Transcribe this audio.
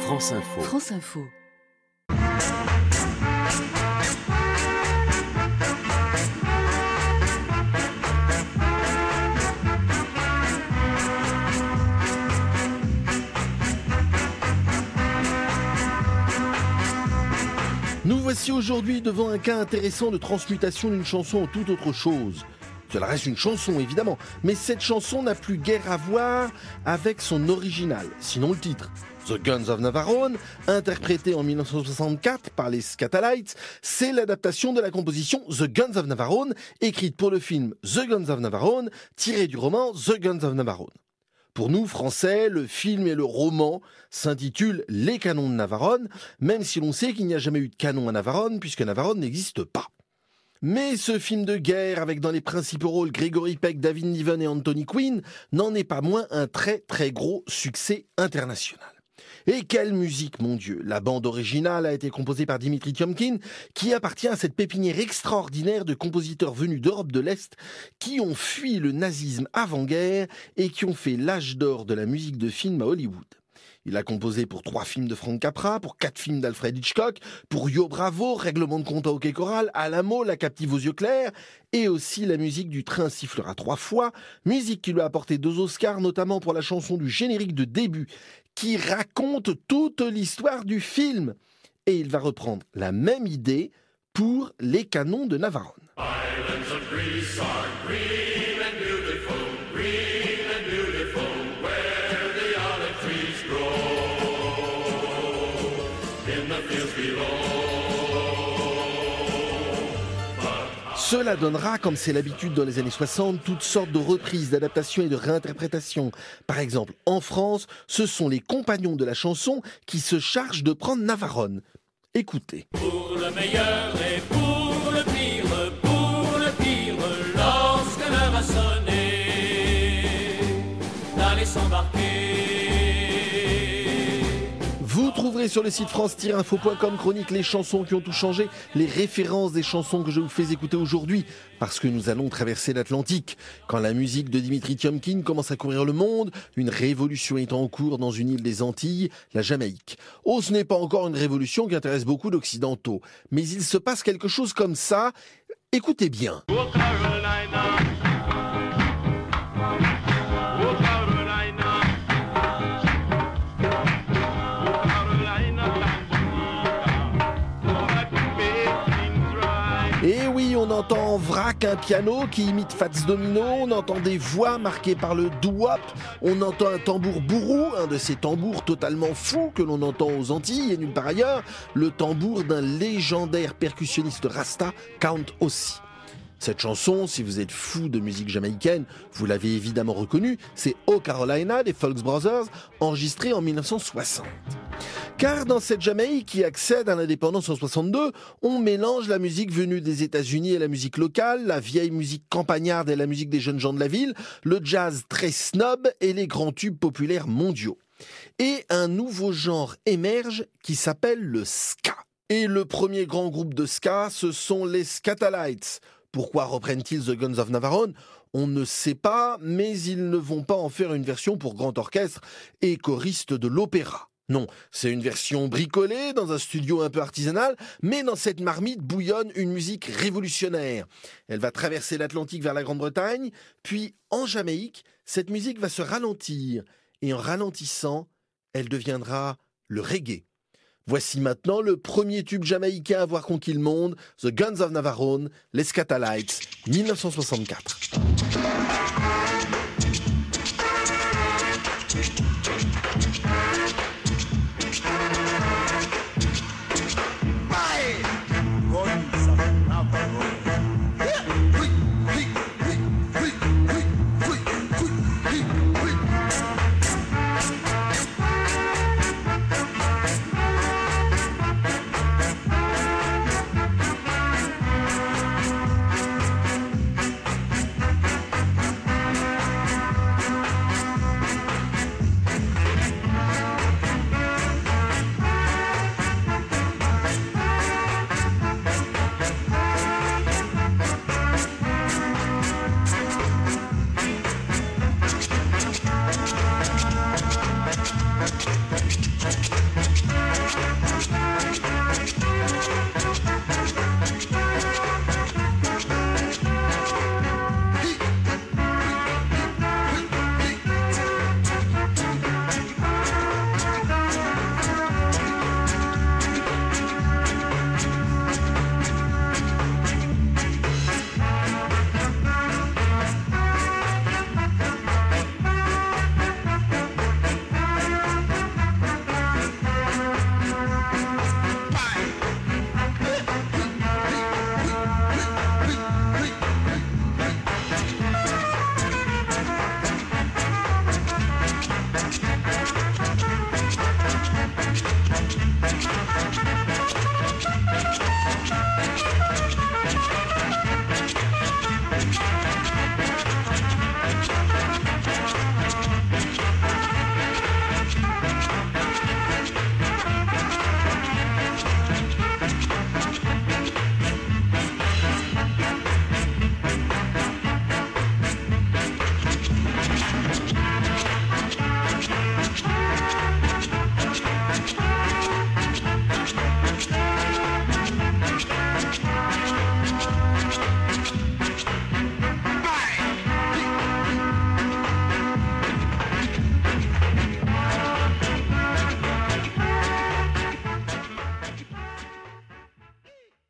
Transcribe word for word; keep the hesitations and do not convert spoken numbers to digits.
France Info. France Info. Nous voici aujourd'hui devant un cas intéressant de transmutation d'une chanson en toute autre chose. Cela reste une chanson évidemment, mais cette chanson n'a plus guère à voir avec son original, sinon le titre. The Guns of Navarone, interprété en dix-neuf cent soixante-quatre par les Skatalites, c'est l'adaptation de la composition The Guns of Navarone, écrite pour le film The Guns of Navarone, tiré du roman The Guns of Navarone. Pour nous, Français, le film et le roman s'intitulent Les Canons de Navarone, même si l'on sait qu'il n'y a jamais eu de canon à Navarone, puisque Navarone n'existe pas. Mais ce film de guerre, avec dans les principaux rôles Gregory Peck, David Niven et Anthony Quinn, n'en est pas moins un très très gros succès international. Et quelle musique, mon Dieu! La bande originale a été composée par Dimitri Tiomkin, qui appartient à cette pépinière extraordinaire de compositeurs venus d'Europe de l'Est, qui ont fui le nazisme avant-guerre et qui ont fait l'âge d'or de la musique de film à Hollywood. Il a composé pour trois films de Frank Capra, pour quatre films d'Alfred Hitchcock, pour Yo Bravo, Règlement de compte à Hockey Choral, Alamo, La Captive aux yeux clairs, et aussi la musique du Train sifflera trois fois, musique qui lui a apporté deux Oscars, notamment pour la chanson du générique de début, qui raconte toute l'histoire du film. Et il va reprendre la même idée pour Les Canons de Navarone. Islands of Greece are green and beautiful, green and beautiful, where the olive trees grow, in the fields below. Cela donnera, comme c'est l'habitude dans les années soixante, toutes sortes de reprises, d'adaptations et de réinterprétations. Par exemple, en France, ce sont les compagnons de la chanson qui se chargent de prendre Navarone. Écoutez. Pour le meilleur et pour le pire, pour le pire, lorsque l'heure a sonné, d'aller s'embarquer. Vous trouverez sur le site france tiret info point com chronique les chansons qui ont tout changé, les références des chansons que je vous fais écouter aujourd'hui, parce que nous allons traverser l'Atlantique. Quand la musique de Dimitri Tiomkin commence à courir le monde, une révolution est en cours dans une île des Antilles, la Jamaïque. Oh, ce n'est pas encore une révolution qui intéresse beaucoup d'Occidentaux, mais il se passe quelque chose comme ça. Écoutez bien. Oh, Carolina. Et oui, on entend en vrac un piano qui imite Fats Domino, on entend des voix marquées par le doo-wop, on entend un tambour bourrou, un de ces tambours totalement fous que l'on entend aux Antilles et nulle part ailleurs, le tambour d'un légendaire percussionniste rasta, Count Ossie. Cette chanson, si vous êtes fou de musique jamaïcaine, vous l'avez évidemment reconnue, c'est Oh Carolina des Folks Brothers, enregistré en dix-neuf cent soixante. Car dans cette Jamaïque qui accède à l'indépendance en soixante-deux, on mélange la musique venue des États-Unis et la musique locale, la vieille musique campagnarde et la musique des jeunes gens de la ville, le jazz très snob et les grands tubes populaires mondiaux. Et un nouveau genre émerge qui s'appelle le ska. Et le premier grand groupe de ska, ce sont les Skatalites. Pourquoi reprennent-ils The Guns of Navarone ? On ne sait pas, mais ils ne vont pas en faire une version pour grand orchestre et choriste de l'opéra. Non, c'est une version bricolée dans un studio un peu artisanal, mais dans cette marmite bouillonne une musique révolutionnaire. Elle va traverser l'Atlantique vers la Grande-Bretagne, puis en Jamaïque, cette musique va se ralentir. Et en ralentissant, elle deviendra le reggae. Voici maintenant le premier tube jamaïcain à avoir conquis le monde, The Guns of Navarone, les Skatalites, dix-neuf cent soixante-quatre.